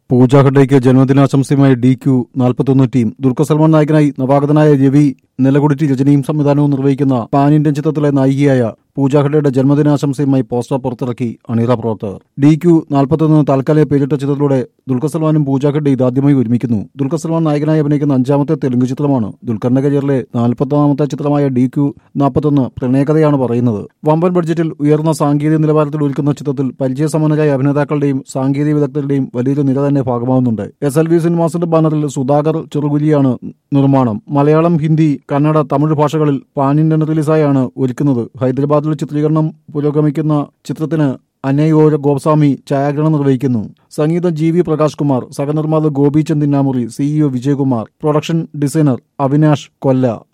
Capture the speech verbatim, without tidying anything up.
പൂജ ഹെഗ്ഡെയ്ക്ക് ജന്മദിനാശംസയുമായി D Q നാൽപ്പത്തൊന്ന് ടീം. ദുൽഖർ സൽമാൻ നായകനായി നവാഗതനായ രവി നിലകൊടുത്തി രചനയും സംവിധാനവും നിർവഹിക്കുന്ന പാൻ ഇന്ത്യൻ ചിത്രത്തിലെ നായികയായ പൂജ ഹെഗ്ഡെയുടെ ജന്മദിനാശംസയുമായി പോസ്റ്റർ പുറത്തിറക്കി അണിയറ പ്രവർത്തകർ. ഡി ക്യു നാൽപ്പത്തൊന്ന് താൽക്കാലിക പേരിട്ട ചിത്രത്തിലൂടെ ദുൽഖർ സൽമാനും പൂജ ഹെഗ്ഡെ ഇതാദ്യമായി ഒരുമിക്കുന്നു. ദുൽഖർ സൽമാൻ നായകനായി അഭിനയിക്കുന്ന അഞ്ചാമത്തെ തെലുങ്ക് ചിത്രമാണ്. ദുൽഖറിന്റെ കരിയറിലെ നാൽപ്പത്തൊന്നാമത്തെ ചിത്രമായ ഡി ക്യു നാൽപ്പത്തൊന്ന് പ്രണയകഥയാണ് പറയുന്നത്. വമ്പൻ ബഡ്ജറ്റിൽ ഉയർന്ന സാങ്കേതിക നിലവാരത്തിൽ ഒരുക്കുന്ന ചിത്രത്തിൽ പരിചയസമ്പന്നരായ അഭിനേതാക്കളുടെയും സാങ്കേതിക വിദഗ്ധരുടെയും വലിയൊരു നിര തന്നെ ഭാഗമാവുന്നുണ്ട്. എസ് എൽ വി സിനിമാസിന്റെ ബാനറിൽ സുധാകർ ചെറുകുലിയാണ് നിർമ്മാണം. മലയാളം, ഹിന്ദി, കന്നഡ, തമിഴ് ഭാഷകളിൽ പാൻ ഇന്ത്യൻ റിലീസായാണ് ഒരുക്കുന്നത്. ഹൈദരാബാദിൽ ചിത്രീകരണം പുരോഗമിക്കുന്ന ചിത്രത്തിന് അനയോര ഗോപസ്വാമി ഛായാഗ്രഹണം നിർവഹിക്കുന്നു. സംഗീതം ജി വി പ്രകാശ് കുമാർ, സഹനിർമ്മാതാവ് Gopi Chand Innamuri, CEO Vijayakumar, production designer Avinash കൊല്ല.